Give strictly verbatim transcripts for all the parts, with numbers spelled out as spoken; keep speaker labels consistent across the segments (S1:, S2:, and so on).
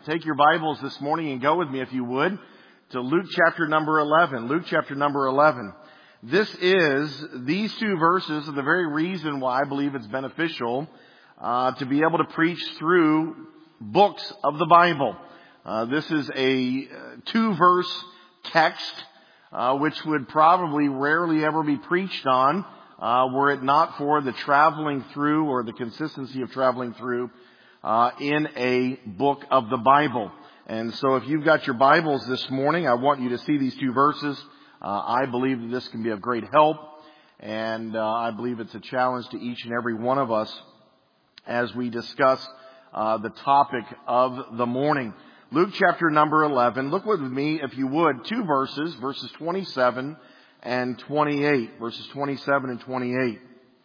S1: take your Bibles this morning and go with me, if you would, to Luke chapter number eleven. Luke chapter number eleven. This is, these two verses are the very reason why I believe it's beneficial uh, to be able to preach through books of the Bible. Uh, this is a two-verse text, uh, which would probably rarely ever be preached on, uh, were it not for the traveling through or the consistency of traveling through uh, in a book of the Bible. And so if you've got your Bibles this morning, I want you to see these two verses. Uh, I believe that this can be of great help, and uh, I believe it's a challenge to each and every one of us as we discuss uh, the topic of the morning. Luke chapter number eleven. Look with me, if you would, two verses, verses twenty-seven and twenty-eight. Verses twenty-seven and twenty-eight.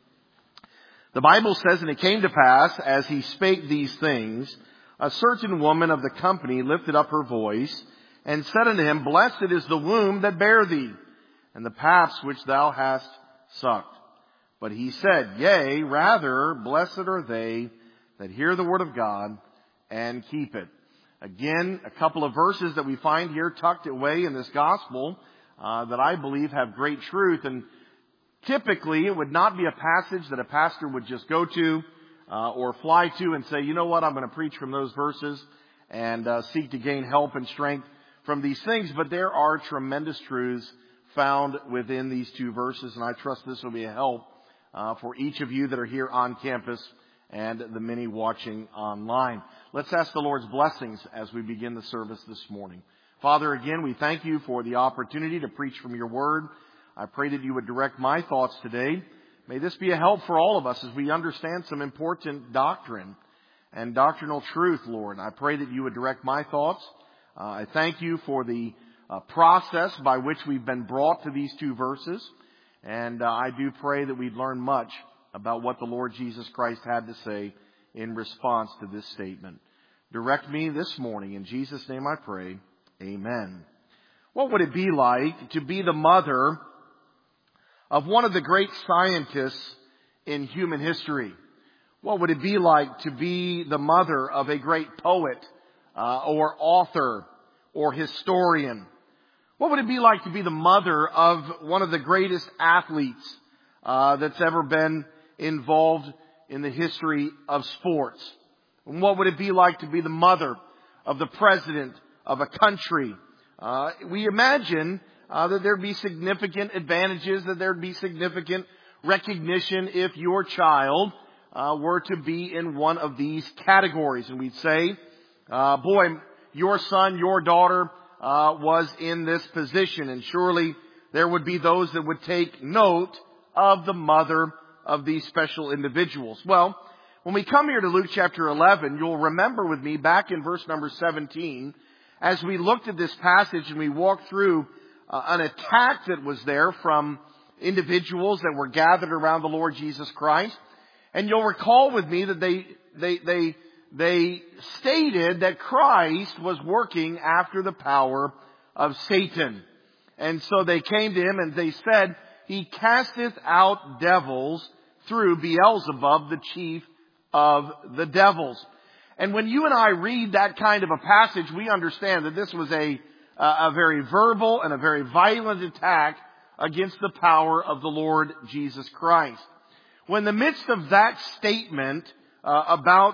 S1: The Bible says, "And it came to pass, as he spake these things, a certain woman of the company lifted up her voice, and said unto him, Blessed is the womb that bare thee, and the paps which thou hast sucked. But he said, Yea, rather, blessed are they that hear the word of God and keep it." Again, a couple of verses that we find here tucked away in this gospel uh, that I believe have great truth. And typically, it would not be a passage that a pastor would just go to uh, or fly to and say, you know what, I'm going to preach from those verses and uh, seek to gain help and strength from these things. But there are tremendous truths found within these two verses, and I trust this will be a help uh, for each of you that are here on campus and the many watching online. Let's ask the Lord's blessings as we begin the service this morning. Father, again, we thank you for the opportunity to preach from your word. I pray that you would direct my thoughts today. May this be a help for all of us as we understand some important doctrine and doctrinal truth, Lord. I pray that you would direct my thoughts. Uh, I thank you for the uh, process by which we've been brought to these two verses. And uh, I do pray that we'd learn much about what the Lord Jesus Christ had to say in response to this statement. Direct me this morning. In Jesus' name I pray. Amen. What would it be like to be the mother of one of the great scientists in human history? What would it be like to be the mother of a great poet uh, or author or historian? What would it be like to be the mother of one of the greatest athletes uh, that's ever been involved in the history of sports? And what would it be like to be the mother of the president of a country? Uh, we imagine uh, that there'd be significant advantages, that there'd be significant recognition if your child uh, were to be in one of these categories. And we'd say, uh, boy, your son, your daughter uh, was in this position. And surely there would be those that would take note of the mother of these special individuals. Well, when we come here to Luke chapter eleven, you'll remember with me back in verse number seventeen, as we looked at this passage and we walked through uh, an attack that was there from individuals that were gathered around the Lord Jesus Christ. And you'll recall with me that they, they, they, they stated that Christ was working after the power of Satan. And so they came to him and they said, He casteth out devils through Beelzebub, the chief of the devils. And when you and I read that kind of a passage, we understand that this was a, a very verbal and a very violent attack against the power of the Lord Jesus Christ. When in the midst of that statement uh, about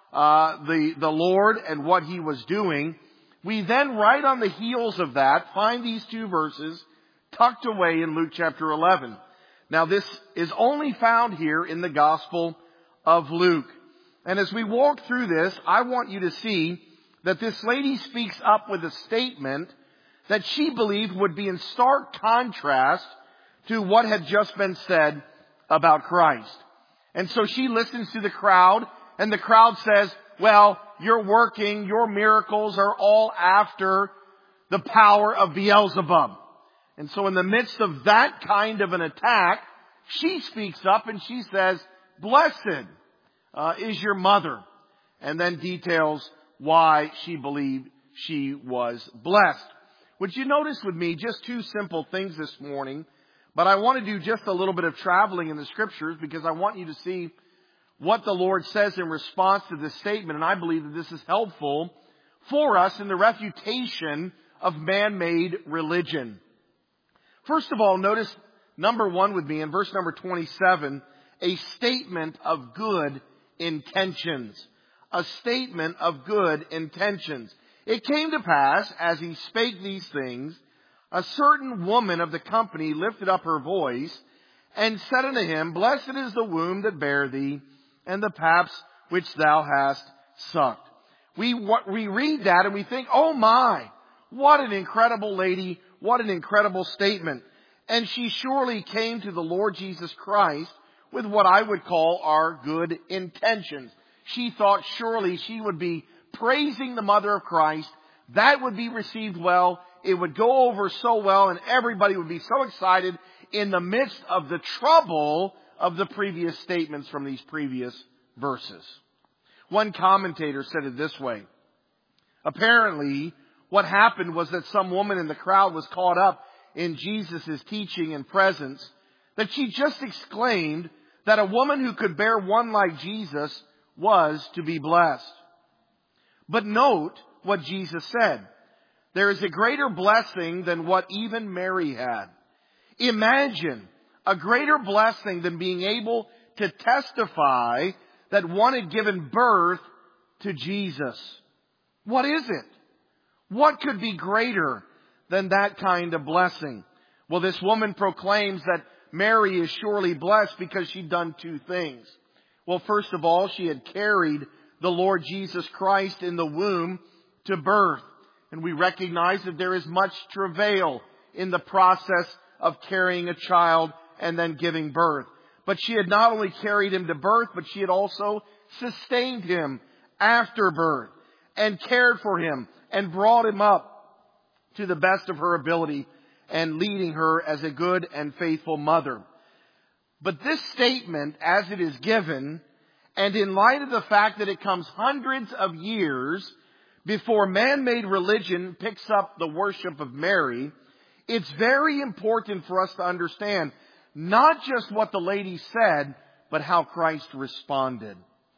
S1: uh, the, the Lord and what He was doing, we then right on the heels of that find these two verses tucked away in Luke chapter eleven. Now this is only found here in the Gospel of Luke. And as we walk through this, I want you to see that this lady speaks up with a statement that she believed would be in stark contrast to what had just been said about Christ. And so she listens to the crowd, and the crowd says, well, you're working, your miracles are all after the power of Beelzebub. And so in the midst of that kind of an attack, she speaks up and she says, Blessed uh, is your mother. And then details why she believed she was blessed. Would you notice with me just two simple things this morning? But I want to do just a little bit of traveling in the Scriptures because I want you to see what the Lord says in response to this statement. And I believe that this is helpful for us in the refutation of man-made religion. First of all, notice number one with me in verse number twenty-seven, a statement of good intentions. A statement of good intentions. It came to pass, as he spake these things, a certain woman of the company lifted up her voice and said unto him, Blessed is the womb that bare thee, and the paps which thou hast sucked. We, we read that and we think, oh my, what an incredible lady, what an incredible statement. And she surely came to the Lord Jesus Christ with what I would call our good intentions. She thought surely she would be praising the mother of Christ. That would be received well. It would go over so well, and everybody would be so excited in the midst of the trouble of the previous statements from these previous verses. One commentator said it this way. Apparently, what happened was that some woman in the crowd was caught up in Jesus' teaching and presence, that she just exclaimed that a woman who could bear one like Jesus was to be blessed. But note what Jesus said. There is a greater blessing than what even Mary had. Imagine a greater blessing than being able to testify that one had given birth to Jesus. What is it? What could be greater than that kind of blessing? Well, this woman proclaims that Mary is surely blessed because she'd done two things. Well, first of all, she had carried the Lord Jesus Christ in the womb to birth. And we recognize that there is much travail in the process of carrying a child and then giving birth. But she had not only carried him to birth, but she had also sustained him after birth and cared for him and brought him up to the best of her ability and leading her as a good and faithful mother. But this statement, as it is given, and in light of the fact that it comes hundreds of years before man-made religion picks up the worship of Mary, it's very important for us to understand not just what the lady said, but how Christ responded.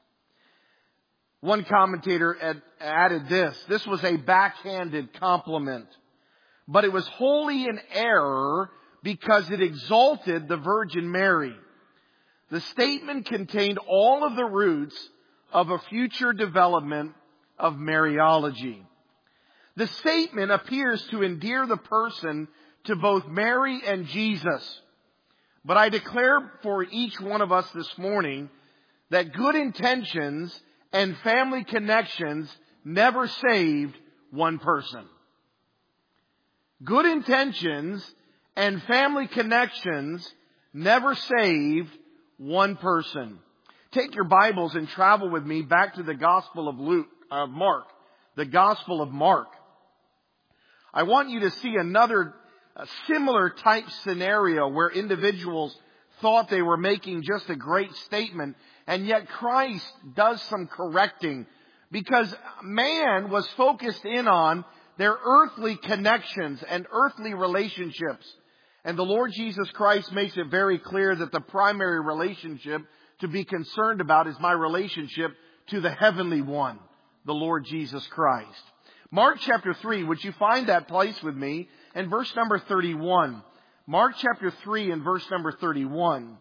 S1: One commentator added this. This was a backhanded compliment, but it was wholly in error because it exalted the Virgin Mary. The statement contained all of the roots of a future development of Mariology. The statement appears to endear the person to both Mary and Jesus. But I declare for each one of us this morning that good intentions and family connections never saved one person. Good intentions and family connections never saved one person. Take your Bibles and travel with me back to the Gospel of Luke, uh, Mark, the Gospel of Mark. I want you to see another a similar type scenario where individuals thought they were making just a great statement, and yet Christ does some correcting because man was focused in on their earthly connections and earthly relationships. And the Lord Jesus Christ makes it very clear that the primary relationship to be concerned about is my relationship to the heavenly one, the Lord Jesus Christ. Mark chapter three, would you find that place with me? And verse number thirty-one. Mark chapter three and verse number thirty-one.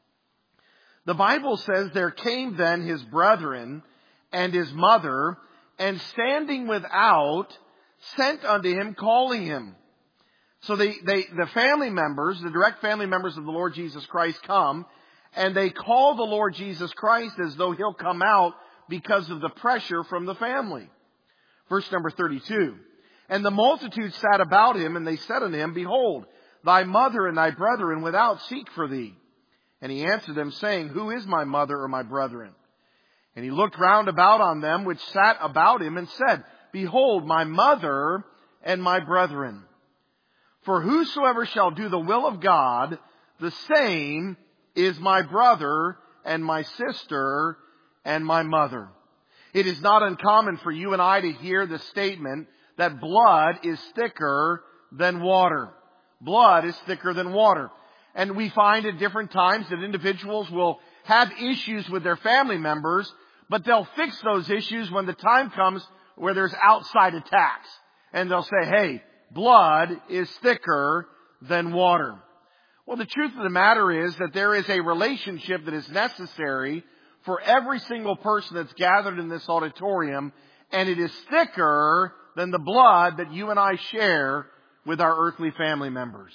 S1: The Bible says, There came then his brethren and his mother, and standing without, sent unto him, calling him. So they, they, the family members, the direct family members of the Lord Jesus Christ come, and they call the Lord Jesus Christ as though he'll come out because of the pressure from the family. Verse number thirty-two. And the multitude sat about him, and they said unto him, Behold, thy mother and thy brethren without seek for thee. And he answered them, saying, Who is my mother or my brethren? And he looked round about on them which sat about him, and said, Behold, my mother and my brethren. For whosoever shall do the will of God, the same is my brother and my sister and my mother. It is not uncommon for you and I to hear the statement that blood is thicker than water. Blood is thicker than water. And we find at different times that individuals will have issues with their family members, but they'll fix those issues when the time comes where there's outside attacks. And they'll say, hey, blood is thicker than water. Well, the truth of the matter is that there is a relationship that is necessary for every single person that's gathered in this auditorium, and it is thicker than the blood that you and I share with our earthly family members.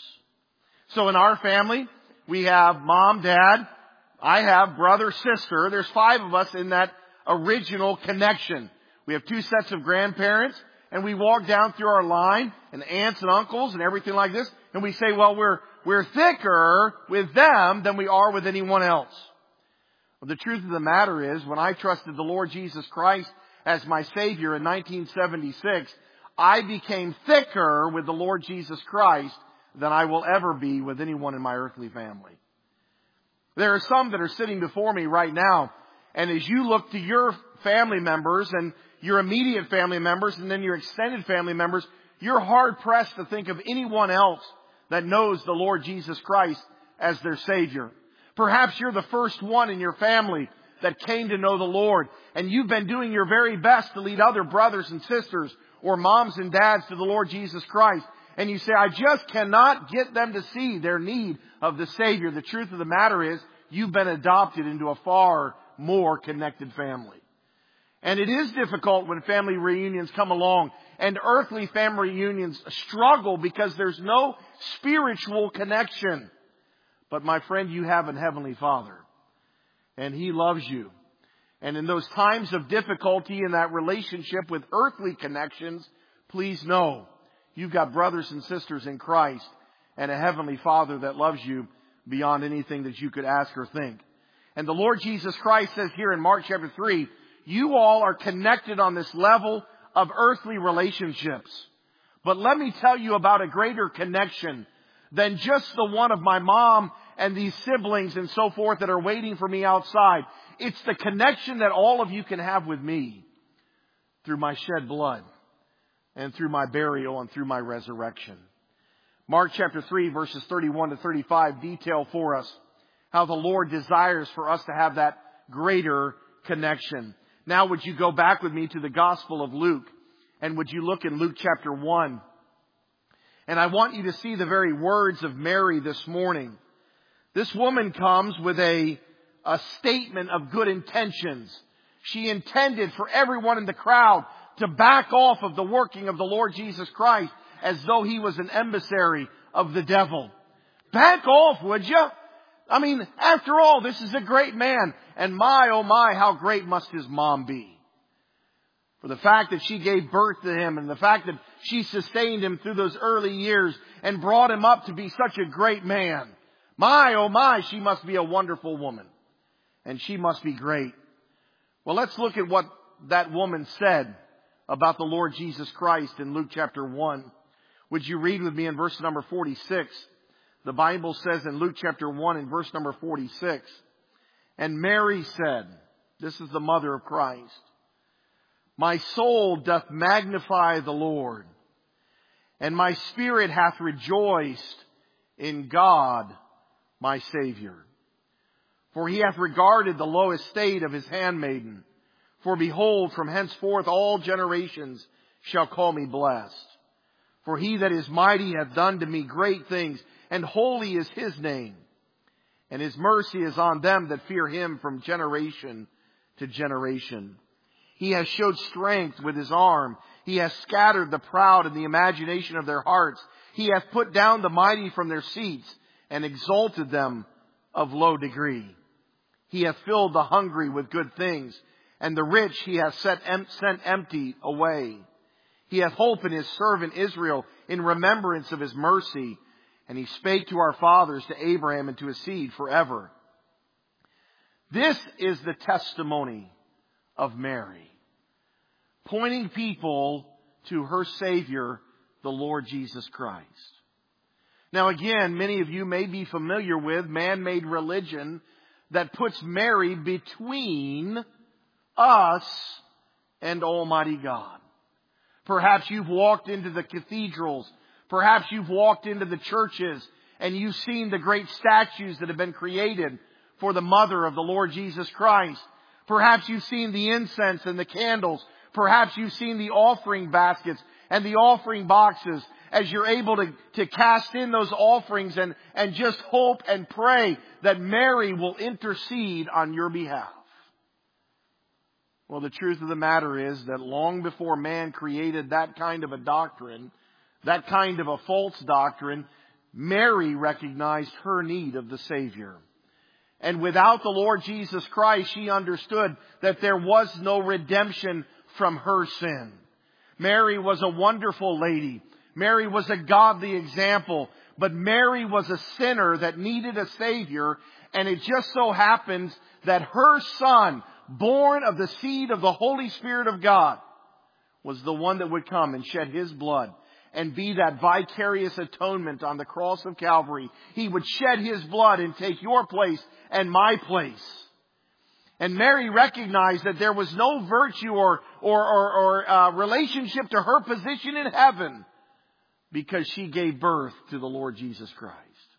S1: So in our family, we have mom, dad, I have brother, sister. There's five of us in that original connection. We have two sets of grandparents, and we walk down through our line, and aunts and uncles and everything like this, and we say, well, we're, we're thicker with them than we are with anyone else. Well, the truth of the matter is, when I trusted the Lord Jesus Christ as my Savior in nineteen seventy-six, I became thicker with the Lord Jesus Christ than I will ever be with anyone in my earthly family. There are some that are sitting before me right now, and as you look to your family members and your immediate family members and then your extended family members, you're hard-pressed to think of anyone else that knows the Lord Jesus Christ as their Savior. Perhaps you're the first one in your family that came to know the Lord, and you've been doing your very best to lead other brothers and sisters or moms and dads to the Lord Jesus Christ. And you say, I just cannot get them to see their need of the Savior. The truth of the matter is, you've been adopted into a far more connected family. And it is difficult when family reunions come along, and earthly family reunions struggle because there's no spiritual connection. But my friend, you have a Heavenly Father, and He loves you. And in those times of difficulty in that relationship with earthly connections, please know you've got brothers and sisters in Christ and a Heavenly Father that loves you beyond anything that you could ask or think. And the Lord Jesus Christ says here in Mark chapter three, you all are connected on this level of earthly relationships. But let me tell you about a greater connection than just the one of my mom and these siblings and so forth that are waiting for me outside. It's the connection that all of you can have with me through my shed blood and through my burial and through my resurrection. Mark chapter three verses thirty-one to thirty-five detail for us how the Lord desires for us to have that greater connection. Now would you go back with me to the Gospel of Luke, and would you look in Luke chapter one? And I want you to see the very words of Mary this morning. This woman comes with a, a statement of good intentions. She intended for everyone in the crowd to back off of the working of the Lord Jesus Christ as though He was an emissary of the devil. Back off, would you? I mean, after all, this is a great man. And my, oh my, how great must his mom be. For the fact that she gave birth to him and the fact that she sustained him through those early years and brought him up to be such a great man. My, oh my, she must be a wonderful woman. And she must be great. Well, let's look at what that woman said about the Lord Jesus Christ in Luke chapter one. Would you read with me in verse number forty-six? The Bible says in Luke chapter one in verse number forty-six, and Mary said, this is the mother of Christ, my soul doth magnify the Lord, and my spirit hath rejoiced in God my Savior. For He hath regarded the low estate of His handmaiden. For behold, from henceforth all generations shall call me blessed. For He that is mighty hath done to me great things, and holy is His name. And His mercy is on them that fear Him from generation to generation. He has showed strength with His arm. He has scattered the proud in the imagination of their hearts. He hath put down the mighty from their seats and exalted them of low degree. He hath filled the hungry with good things, and the rich He hath set em- sent empty away. He hath holpen His servant Israel in remembrance of His mercy, and He spake to our fathers, to Abraham, and to his seed forever. This is the testimony of Mary, pointing people to her Savior, the Lord Jesus Christ. Now again, many of you may be familiar with man-made religion that puts Mary between us and Almighty God. Perhaps you've walked into the cathedrals. Perhaps you've walked into the churches and you've seen the great statues that have been created for the mother of the Lord Jesus Christ. Perhaps you've seen the incense and the candles Perhaps you've seen the offering baskets and the offering boxes as you're able to, to cast in those offerings and, and just hope and pray that Mary will intercede on your behalf. Well, the truth of the matter is that long before man created that kind of a doctrine, that kind of a false doctrine, Mary recognized her need of the Savior. And without the Lord Jesus Christ, she understood that there was no redemption from her sin. Mary was a wonderful lady. Mary was a godly example. But Mary was a sinner that needed a Savior. And it just so happens that her son, born of the seed of the Holy Spirit of God, was the one that would come and shed His blood and be that vicarious atonement on the cross of Calvary. He would shed His blood and take your place and my place. And Mary recognized that there was no virtue or, or, or, or uh, relationship to her position in heaven because she gave birth to the Lord Jesus Christ.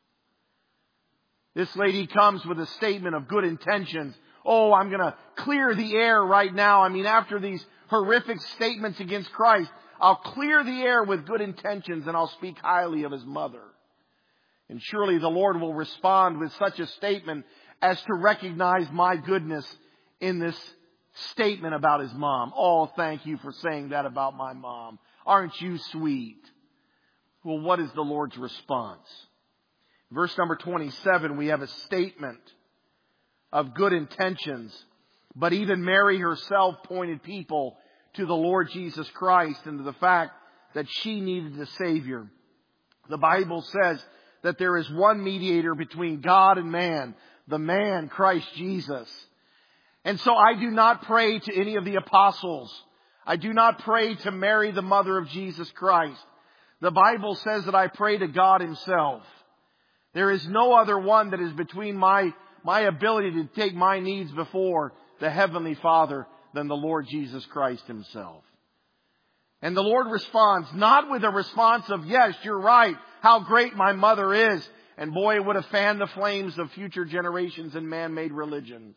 S1: This lady comes with a statement of good intentions. Oh, I'm going to clear the air right now. I mean, after these horrific statements against Christ, I'll clear the air with good intentions and I'll speak highly of His mother. And surely the Lord will respond with such a statement as to recognize my goodness in this statement about His mom. Oh, thank you for saying that about my mom. Aren't you sweet? Well, what is the Lord's response? Verse number twenty-seven, we have a statement of good intentions. But even Mary herself pointed people to the Lord Jesus Christ and to the fact that she needed a Savior. The Bible says that there is one mediator between God and man, the man, Christ Jesus. And so I do not pray to any of the apostles. I do not pray to Mary, the mother of Jesus Christ. The Bible says that I pray to God Himself. There is no other one that is between my, my ability to take my needs before the Heavenly Father than the Lord Jesus Christ Himself. And the Lord responds not with a response of, yes, you're right, how great my mother is. And boy, it would have fanned the flames of future generations and man-made religions.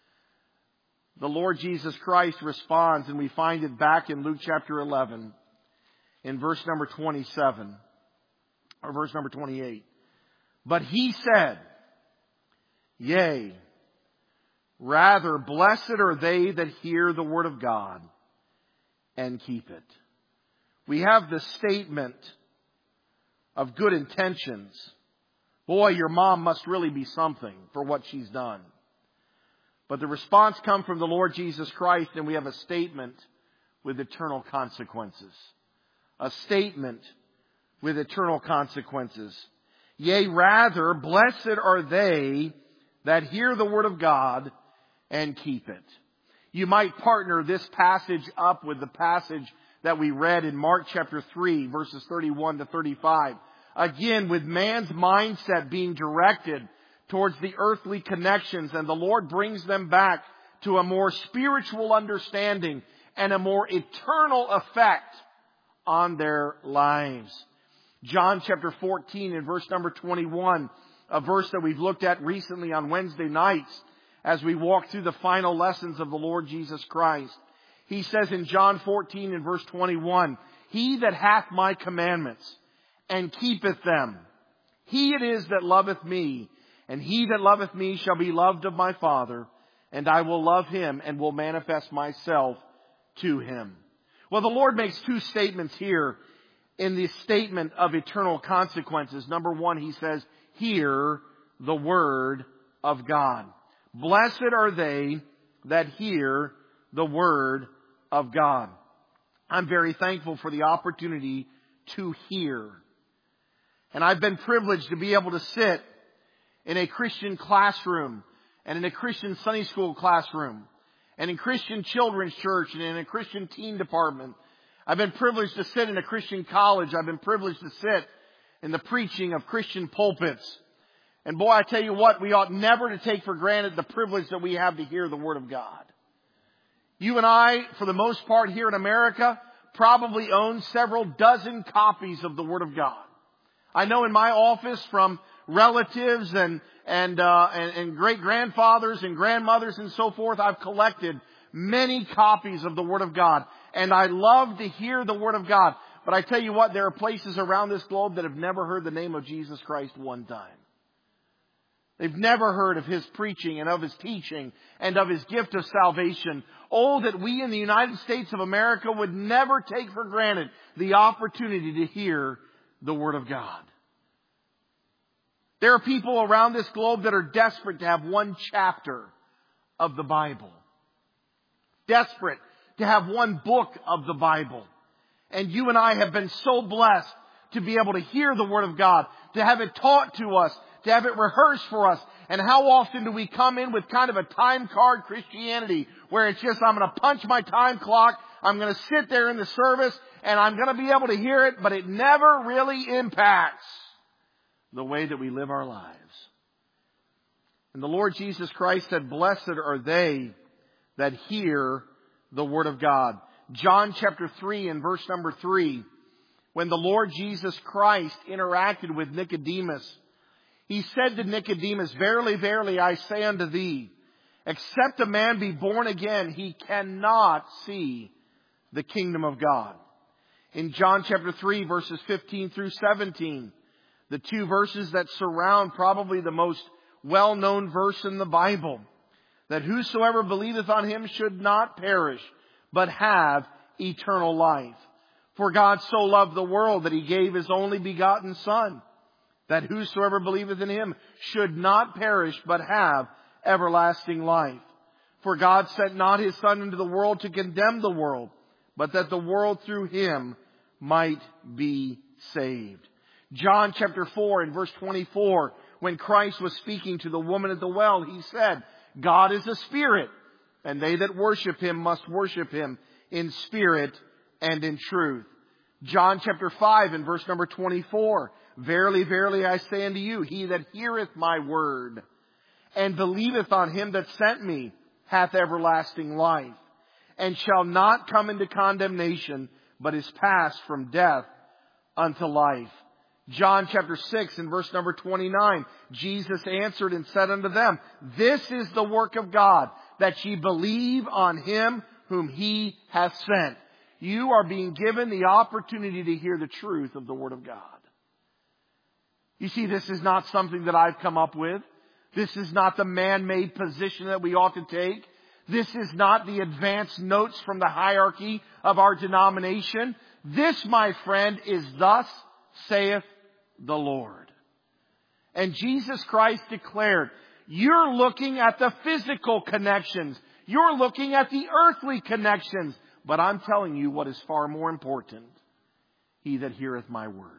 S1: The Lord Jesus Christ responds, and we find it back in Luke chapter eleven, in verse number twenty-seven, or verse number twenty-eight. But He said, yea, rather blessed are they that hear the word of God and keep it. We have the statement of good intentions. Boy, your mom must really be something for what she's done. But the response comes from the Lord Jesus Christ, and we have a statement with eternal consequences. A statement with eternal consequences. Yea, rather, blessed are they that hear the word of God and keep it. You might partner this passage up with the passage that we read in Mark chapter three, verses thirty-one to thirty-five. Again, with man's mindset being directed towards the earthly connections, and the Lord brings them back to a more spiritual understanding and a more eternal effect on their lives. John chapter fourteen and verse number twenty-one, a verse that we've looked at recently on Wednesday nights as we walk through the final lessons of the Lord Jesus Christ. He says in John fourteen and verse twenty-one, He that hath my commandments and keepeth them, he it is that loveth me, and he that loveth me shall be loved of my Father, and I will love him and will manifest myself to him. Well, the Lord makes two statements here in the statement of eternal consequences. Number one, He says, hear the word of God. Blessed are they that hear the word of God. I'm very thankful for the opportunity to hear. And I've been privileged to be able to sit in a Christian classroom and in a Christian Sunday school classroom and in Christian children's church and in a Christian teen department. I've been privileged to sit in a Christian college. I've been privileged to sit in the preaching of Christian pulpits. And boy, I tell you what, we ought never to take for granted the privilege that we have to hear the Word of God. You and I, for the most part here in America, probably own several dozen copies of the Word of God. I know in my office from relatives and and uh, and, and great-grandfathers and grandmothers and so forth, I've collected many copies of the Word of God. And I love to hear the Word of God. But I tell you what, there are places around this globe that have never heard the name of Jesus Christ one time. They've never heard of His preaching and of His teaching and of His gift of salvation. Oh, that we in the United States of America would never take for granted the opportunity to hear the Word of God. There are people around this globe that are desperate to have one chapter of the Bible. Desperate to have one book of the Bible. And you and I have been so blessed to be able to hear the Word of God, to have it taught to us, to have it rehearsed for us. And how often do we come in with kind of a time card Christianity where it's just, I'm going to punch my time clock, I'm going to sit there in the service, and I'm going to be able to hear it, but it never really impacts the way that we live our lives. And the Lord Jesus Christ said, blessed are they that hear the Word of God. John chapter three and verse number three, when the Lord Jesus Christ interacted with Nicodemus, He said to Nicodemus, verily, verily, I say unto thee, except a man be born again, he cannot see the kingdom of God. In John chapter three, verses fifteen through seventeen, the two verses that surround probably the most well-known verse in the Bible, that whosoever believeth on Him should not perish, but have eternal life. For God so loved the world that He gave His only begotten Son, that whosoever believeth in Him should not perish, but have everlasting life. For God sent not His Son into the world to condemn the world, but that the world through Him might be saved. John chapter four and verse twenty-four, when Christ was speaking to the woman at the well, He said, God is a spirit, and they that worship Him must worship Him in spirit and in truth. John chapter five and verse number twenty-four, verily, verily, I say unto you, he that heareth my word and believeth on Him that sent me hath everlasting life, and shall not come into condemnation, but is passed from death unto life. John chapter six and verse number twenty-nine, Jesus answered and said unto them, this is the work of God, that ye believe on Him whom He hath sent. You are being given the opportunity to hear the truth of the Word of God. You see, this is not something that I've come up with. This is not the man-made position that we ought to take. This is not the advanced notes from the hierarchy of our denomination. This, my friend, is thus saith the Lord. And Jesus Christ declared, you're looking at the physical connections. You're looking at the earthly connections. But I'm telling you what is far more important. He that heareth my words.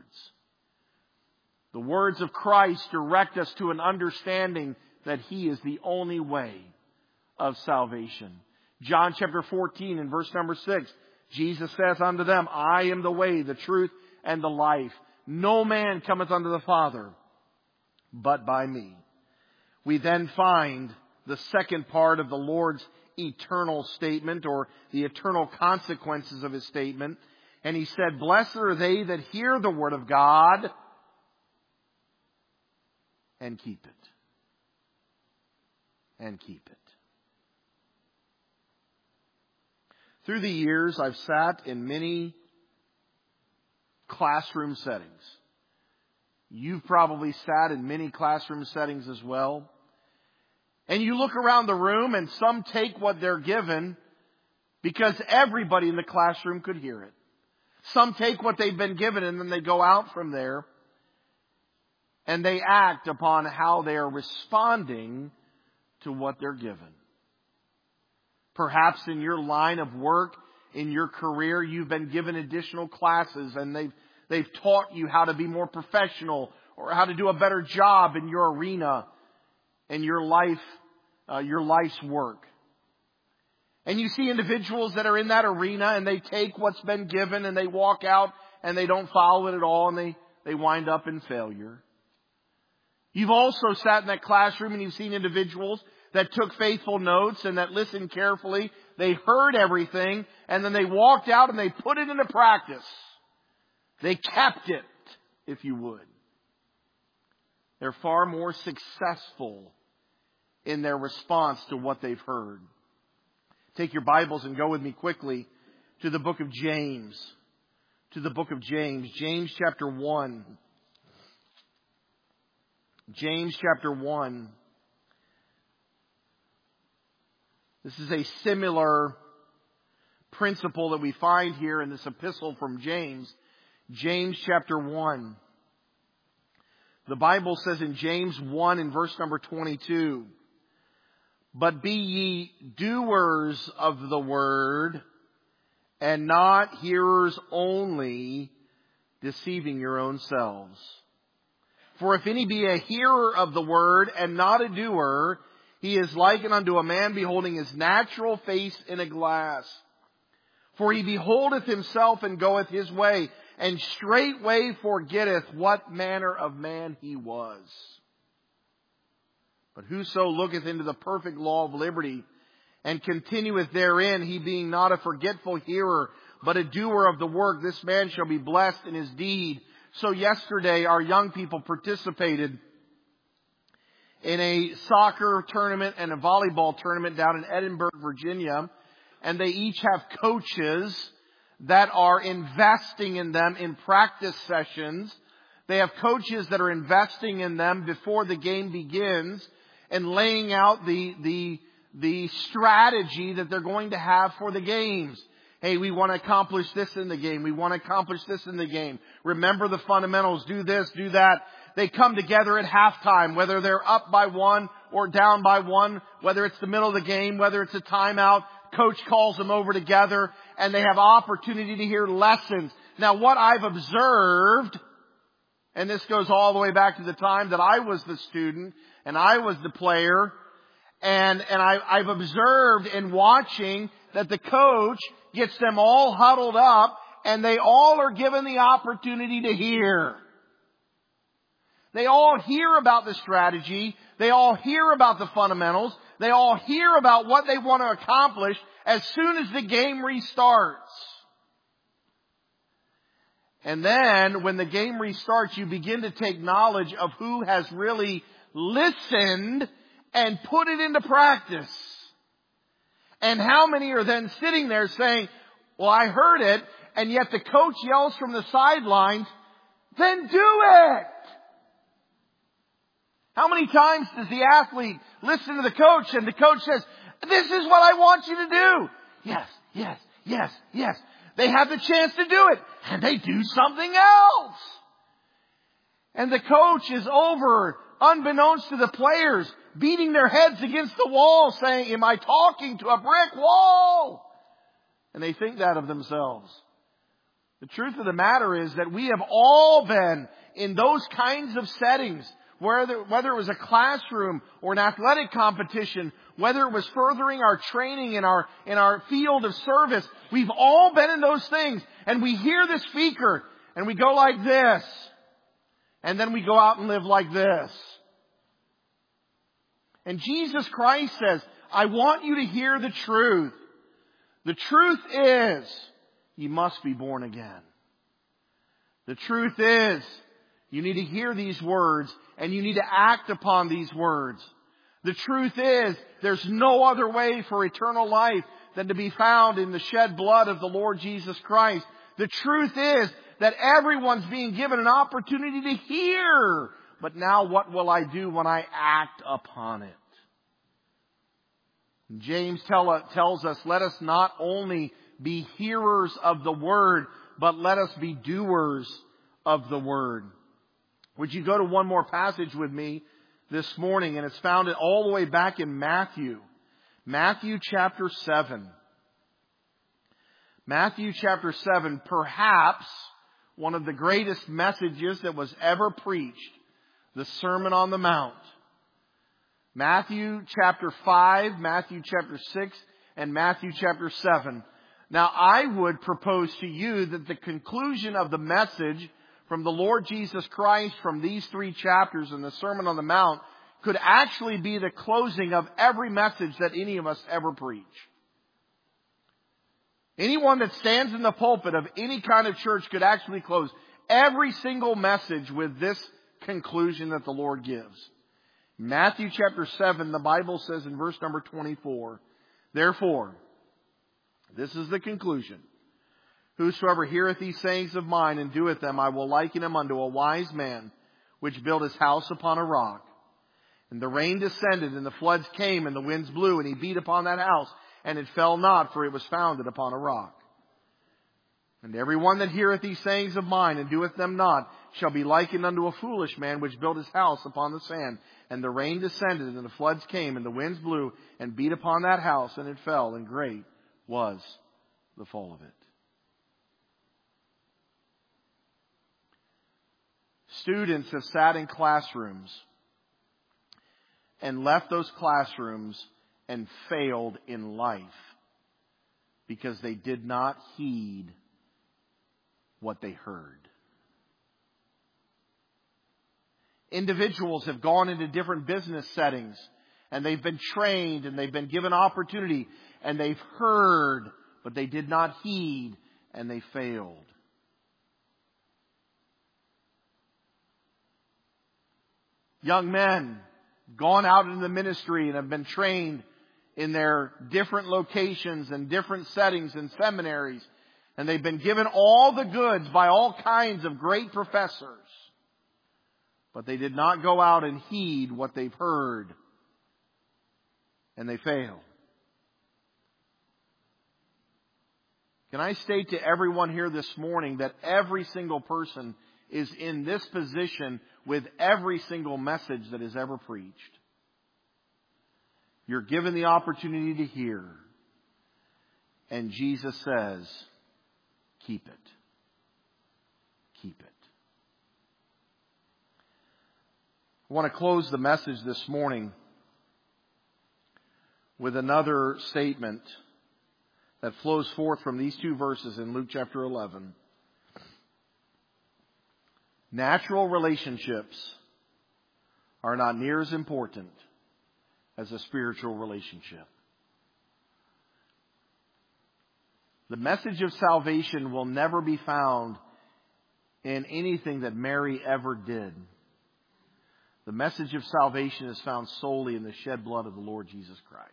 S1: The words of Christ direct us to an understanding that He is the only way of salvation. John chapter fourteen and verse number six, Jesus says unto them, I am the way, the truth, and the life. No man cometh unto the Father but by me. We then find the second part of the Lord's eternal statement, or the eternal consequences of His statement. And He said, blessed are they that hear the word of God and keep it. And keep it. Through the years, I've sat in many classroom settings. You've probably sat in many classroom settings as well. And you look around the room and some take what they're given because everybody in the classroom could hear it. Some take what they've been given and then they go out from there and they act upon how they are responding to what they're given. Perhaps in your line of work, in your career, you've been given additional classes and they've, they've taught you how to be more professional or how to do a better job in your arena and your life, uh, your life's work. And you see individuals that are in that arena and they take what's been given and they walk out and they don't follow it at all and they, they wind up in failure. You've also sat in that classroom and you've seen individuals that took faithful notes and that listened carefully. They heard everything and then they walked out and they put it into practice. They kept it, if you would. They're far more successful in their response to what they've heard. Take your Bibles and go with me quickly to the book of James. To the book of James. James chapter one. James chapter one. This is a similar principle that we find here in this epistle from James. James chapter one. The Bible says in James one in verse number twenty-two, "But be ye doers of the word, and not hearers only, deceiving your own selves. For if any be a hearer of the word, and not a doer, he is likened unto a man beholding his natural face in a glass. For he beholdeth himself and goeth his way, and straightway forgetteth what manner of man he was. But whoso looketh into the perfect law of liberty, and continueth therein, he being not a forgetful hearer, but a doer of the work, this man shall be blessed in his deed." So yesterday, our young people participated in a soccer tournament and a volleyball tournament down in Edinburgh, Virginia. And they each have coaches that are investing in them in practice sessions. They have coaches that are investing in them before the game begins and laying out the, the, the strategy that they're going to have for the games. Hey, we want to accomplish this in the game. We want to accomplish this in the game. Remember the fundamentals. Do this, do that. They come together at halftime, whether they're up by one or down by one, whether it's the middle of the game, whether it's a timeout. Coach calls them over together and they have opportunity to hear lessons. Now, what I've observed, and this goes all the way back to the time that I was the student and I was the player, and, and I, I've observed in watching that the coach gets them all huddled up and they all are given the opportunity to hear. They all hear about the strategy. They all hear about the fundamentals. They all hear about what they want to accomplish as soon as the game restarts. And then when the game restarts, you begin to take knowledge of who has really listened and put it into practice. And how many are then sitting there saying, well, I heard it, and yet the coach yells from the sidelines, then do it! How many times does the athlete listen to the coach and the coach says, this is what I want you to do? Yes, yes, yes, yes. They have the chance to do it, and they do something else. And the coach is over, unbeknownst to the players, beating their heads against the wall, saying, am I talking to a brick wall? And they think that of themselves. The truth of the matter is that we have all been in those kinds of settings, whether, whether it was a classroom or an athletic competition, whether it was furthering our training in our, in our field of service. We've all been in those things. And we hear the speaker and we go like this. And then we go out and live like this. And Jesus Christ says, I want you to hear the truth. The truth is, you must be born again. The truth is, you need to hear these words and you need to act upon these words. The truth is, there's no other way for eternal life than to be found in the shed blood of the Lord Jesus Christ. The truth is that everyone's being given an opportunity to hear. But now what will I do when I act upon it? James tell, tells us, let us not only be hearers of the word, but let us be doers of the word. Would you go to one more passage with me this morning? And it's found all the way back in Matthew. Matthew chapter seven. Matthew chapter seven, perhaps one of the greatest messages that was ever preached, the Sermon on the Mount. Matthew chapter five, Matthew chapter six, and Matthew chapter seven. Now I would propose to you that the conclusion of the message from the Lord Jesus Christ from these three chapters in the Sermon on the Mount could actually be the closing of every message that any of us ever preach. Anyone that stands in the pulpit of any kind of church could actually close every single message with this conclusion that the Lord gives. Matthew chapter seven, the Bible says in verse number twenty-four, therefore, this is the conclusion. Whosoever heareth these sayings of mine and doeth them, I will liken him unto a wise man, which built his house upon a rock. And the rain descended, and the floods came, and the winds blew, and he beat upon that house, and it fell not, for it was founded upon a rock. And every one that heareth these sayings of mine, and doeth them not, shall be likened unto a foolish man, which built his house upon the sand. And the rain descended, and the floods came, and the winds blew, and beat upon that house, and it fell, and great was the fall of it. Students have sat in classrooms and left those classrooms and failed in life because they did not heed what they heard. Individuals have gone into different business settings and they've been trained and they've been given opportunity and they've heard, but they did not heed and they failed. Young men gone out into the ministry and have been trained in their different locations and different settings and seminaries. And they've been given all the goods by all kinds of great professors. But they did not go out and heed what they've heard. And they failed. Can I state to everyone here this morning that every single person is in this position with every single message that is ever preached. You're given the opportunity to hear. And Jesus says, keep it. Keep it. I want to close the message this morning with another statement that flows forth from these two verses in Luke chapter eleven. Natural relationships are not near as important as a spiritual relationship. The message of salvation will never be found in anything that Mary ever did. The message of salvation is found solely in the shed blood of the Lord Jesus Christ.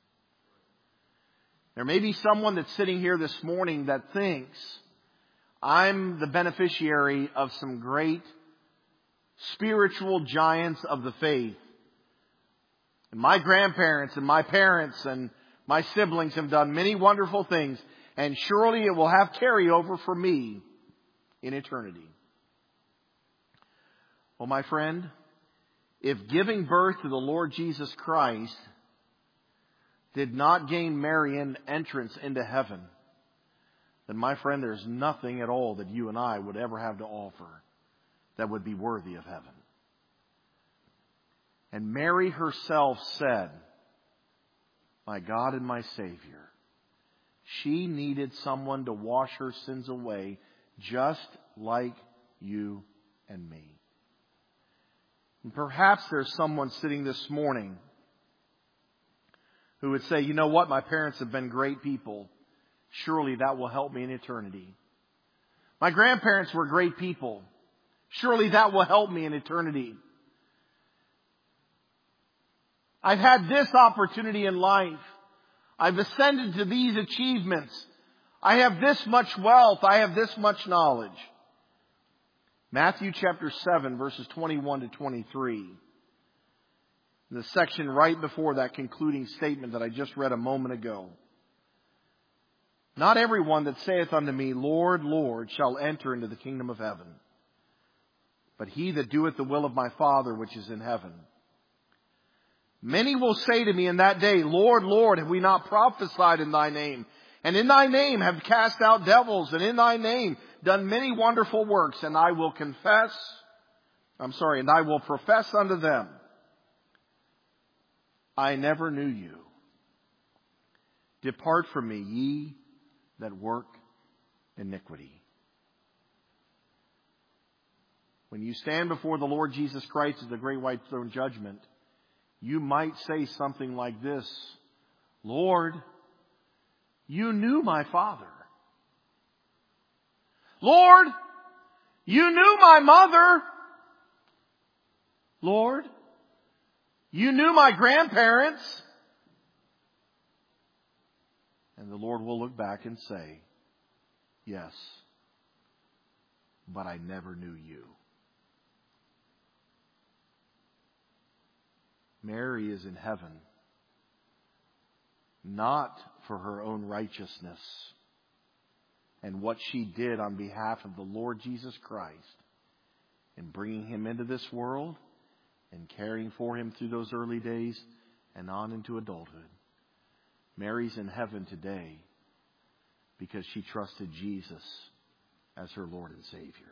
S1: There may be someone that's sitting here this morning that thinks, I'm the beneficiary of some great spiritual giants of the faith. And my grandparents and my parents and my siblings have done many wonderful things. And surely it will have carryover for me in eternity. Well, my friend, if giving birth to the Lord Jesus Christ did not gain Mary an entrance into heaven, then, my friend, there's nothing at all that you and I would ever have to offer that would be worthy of heaven. And Mary herself said, my God and my Savior. She needed someone to wash her sins away just like you and me. And perhaps there's someone sitting this morning who would say, you know what, my parents have been great people. Surely that will help me in eternity. My grandparents were great people. Surely that will help me in eternity. I've had this opportunity in life. I've ascended to these achievements. I have this much wealth. I have this much knowledge. Matthew chapter seven, verses twenty-one to twenty-three. The section right before that concluding statement that I just read a moment ago. Not everyone that saith unto me, Lord, Lord, shall enter into the kingdom of heaven, but he that doeth the will of my Father which is in heaven. Many will say to me in that day, Lord, Lord, have we not prophesied in thy name? And in thy name have cast out devils, and in thy name done many wonderful works. And I will confess, I'm sorry, and I will profess unto them, I never knew you. Depart from me, ye that work iniquity. When you stand before the Lord Jesus Christ at the great white throne judgment, you might say something like this, Lord, you knew my father. Lord, you knew my mother. Lord, you knew my grandparents. And the Lord will look back and say, Yes, but I never knew you. Mary is in heaven, not for her own righteousness and what she did on behalf of the Lord Jesus Christ in bringing him into this world and caring for him through those early days and on into adulthood. Mary's in heaven today because she trusted Jesus as her Lord and Savior.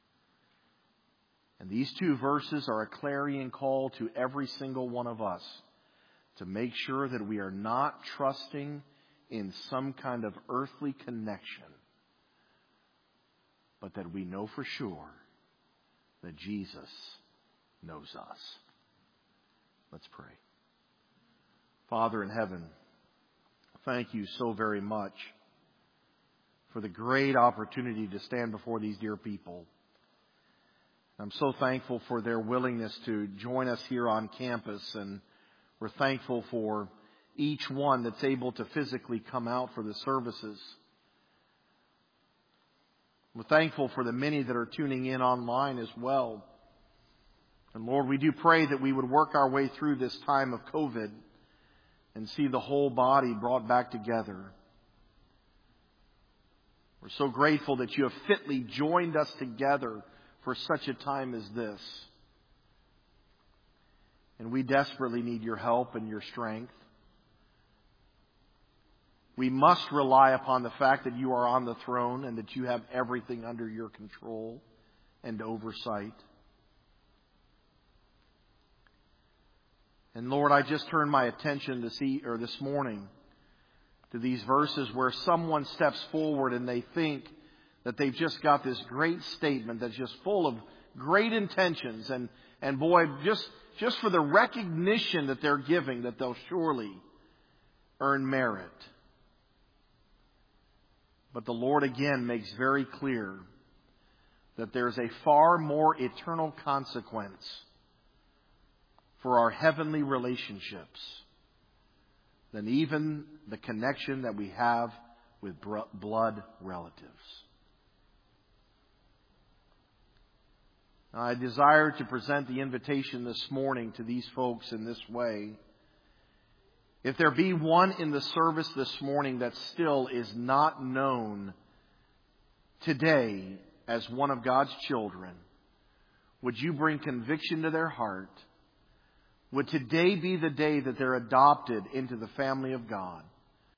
S1: And these two verses are a clarion call to every single one of us to make sure that we are not trusting in some kind of earthly connection, but that we know for sure that Jesus knows us. Let's pray. Father in heaven, thank you so very much for the great opportunity to stand before these dear people. I'm so thankful for their willingness to join us here on campus, and we're thankful for each one that's able to physically come out for the services. We're thankful for the many that are tuning in online as well. And Lord, we do pray that we would work our way through this time of COVID and see the whole body brought back together. We're so grateful that you have fitly joined us together for such a time as this. And we desperately need your help and your strength. We must rely upon the fact that you are on the throne and that you have everything under your control and oversight. And Lord, I just turn my attention to see, or this morning, to these verses where someone steps forward and they think that they've just got this great statement that's just full of great intentions. And, and boy, just, just for the recognition that they're giving, that they'll surely earn merit. But the Lord again makes very clear that there's a far more eternal consequence for our heavenly relationships than even the connection that we have with blood relatives. I desire to present the invitation this morning to these folks in this way. If there be one in the service this morning that still is not known today as one of God's children, would you bring conviction to their heart? Would today be the day that they're adopted into the family of God?